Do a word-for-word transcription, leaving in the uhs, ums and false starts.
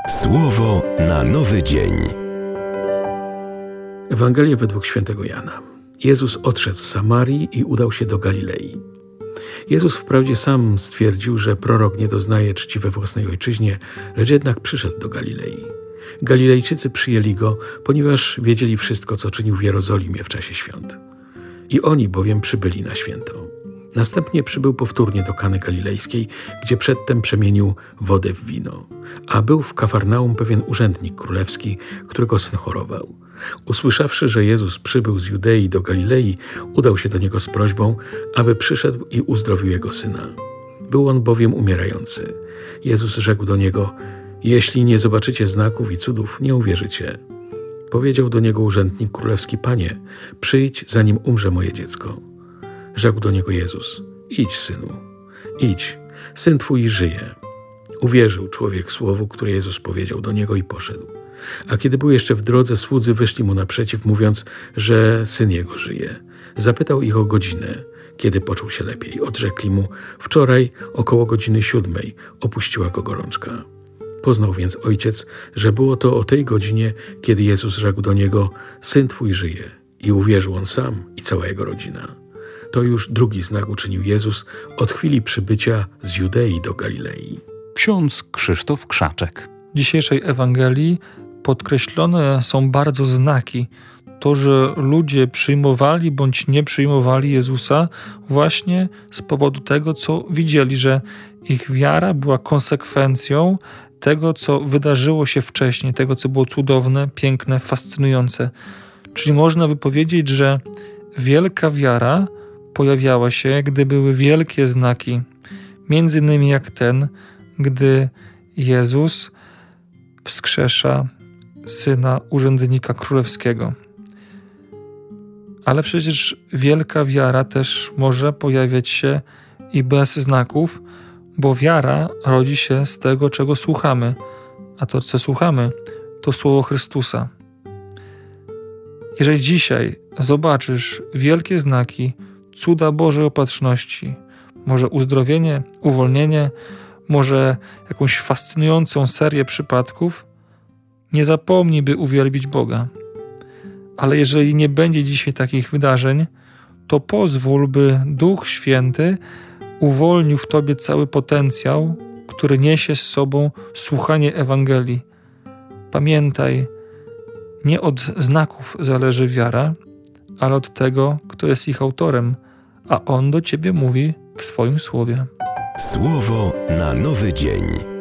Słowo na nowy dzień. Ewangelia według świętego Jana. Jezus odszedł z Samarii i udał się do Galilei. Jezus wprawdzie sam stwierdził, że prorok nie doznaje czci we własnej ojczyźnie, lecz jednak przyszedł do Galilei. Galilejczycy przyjęli go, ponieważ wiedzieli wszystko, co czynił w Jerozolimie w czasie świąt. I oni bowiem przybyli na święto. Następnie przybył powtórnie do Kany Galilejskiej, gdzie przedtem przemienił wodę w wino. A był w Kafarnaum pewien urzędnik królewski, którego syn chorował. Usłyszawszy, że Jezus przybył z Judei do Galilei, udał się do niego z prośbą, aby przyszedł i uzdrowił jego syna. Był on bowiem umierający. Jezus rzekł do niego: jeśli nie zobaczycie znaków i cudów, nie uwierzycie. Powiedział do niego urzędnik królewski: Panie, przyjdź, zanim umrze moje dziecko. Rzekł do niego Jezus: idź, synu, idź, syn twój żyje. Uwierzył człowiek słowu, które Jezus powiedział do niego, i poszedł. A kiedy był jeszcze w drodze, słudzy wyszli mu naprzeciw, mówiąc, że syn jego żyje. Zapytał ich o godzinę, kiedy poczuł się lepiej. Odrzekli mu: wczoraj około godziny siódmej opuściła go gorączka. Poznał więc ojciec, że było to o tej godzinie, kiedy Jezus rzekł do niego: syn twój żyje. I uwierzył on sam i cała jego rodzina. To już drugi znak uczynił Jezus od chwili przybycia z Judei do Galilei. Ksiądz Krzysztof Krzaczek. W dzisiejszej Ewangelii podkreślone są bardzo znaki. To, że ludzie przyjmowali bądź nie przyjmowali Jezusa właśnie z powodu tego, co widzieli, że ich wiara była konsekwencją tego, co wydarzyło się wcześniej, tego, co było cudowne, piękne, fascynujące. Czyli można by powiedzieć, że wielka wiara pojawiała się, gdy były wielkie znaki. Między innymi jak ten, gdy Jezus wskrzesza syna urzędnika królewskiego. Ale przecież wielka wiara też może pojawiać się i bez znaków, bo wiara rodzi się z tego, czego słuchamy. A to, co słuchamy, to Słowo Chrystusa. Jeżeli dzisiaj zobaczysz wielkie znaki, cuda Bożej opatrzności, może uzdrowienie, uwolnienie, może jakąś fascynującą serię przypadków, nie zapomnij, by uwielbić Boga. Ale jeżeli nie będzie dzisiaj takich wydarzeń, to pozwól, by Duch Święty uwolnił w tobie cały potencjał, który niesie z sobą słuchanie Ewangelii. Pamiętaj, nie od znaków zależy wiara, ale od tego, kto jest ich autorem, a On do ciebie mówi w swoim słowie. Słowo na nowy dzień.